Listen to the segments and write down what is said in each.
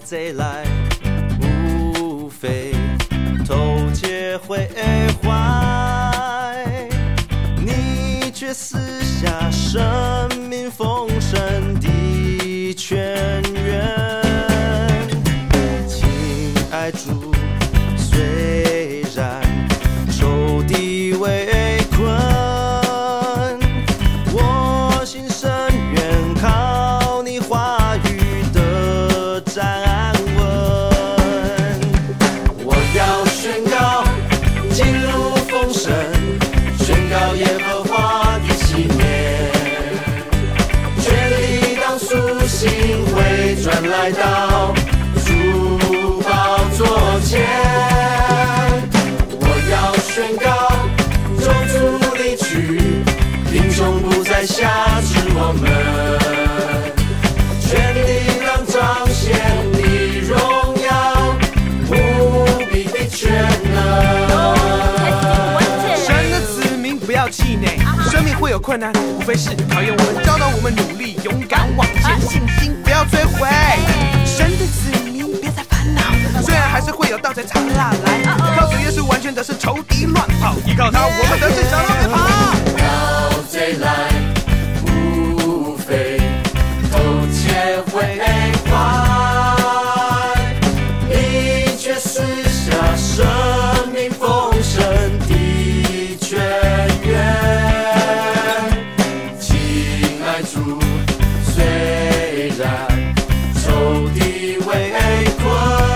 贼来，无非偷窃毁坏，你却撕下生命丰盛的泉源。亲爱主，虽然仇敌围困，我心深愿靠你话语的站稳。我要宣告进入丰盛，宣告耶和华的纪念，权力当苏醒回转来到主宝座前。我要宣告咒诅离去，贫穷不再辖制我们，权力当彰显你荣耀无比的全能。 神的子民不要气馁，生命会有困难，无非是考验我们，教导我们努力勇敢往前，信心不要摧毁。神的子民别再烦恼，虽然还是会有盗贼藏辣来，靠主耶稣完全得是仇敌乱跑，依靠他我们得是小龙别跑。 盗贼来，无非偷窃毁坏，你却撕下生命丰盛的泉源。亲爱主，虽然仇敌围困，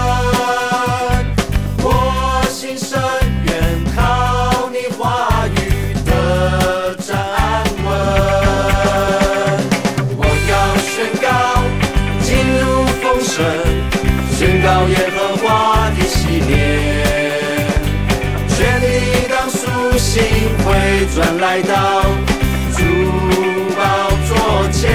我心深愿靠你话语的站稳。我要宣告进入丰盛，宣告耶和华的喜念，权力当苏醒回转来到主宝座前。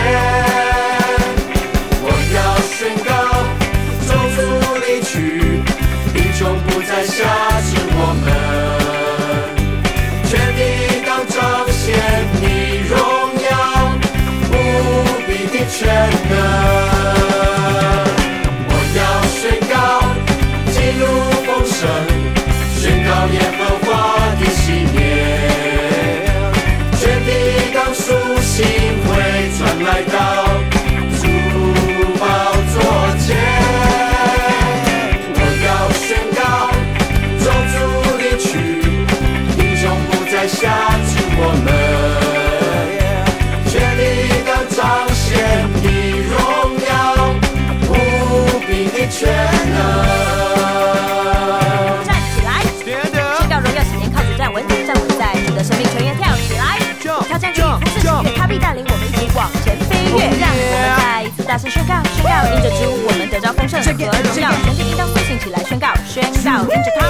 我要宣告咒诅离去，贫穷不再辖制我们，权力当彰显你荣耀无比的全能。我要宣告进入丰盛，宣告耶和华的喜念，权力当苏醒回转来到主宝座前。我要宣告咒诅离去，贫穷不再辖制我们，权力当彰显你荣耀无比的全能。 站起来，宣告荣耀喜年靠主站稳，站稳在主的生命泉源，跳起来！挑战可以不是喜悦，他必带领我们一起往前飞跃。让我们再一次大声宣告，宣告因着主我们得着丰盛和荣耀，全地应当苏醒起来宣告，宣告因着他。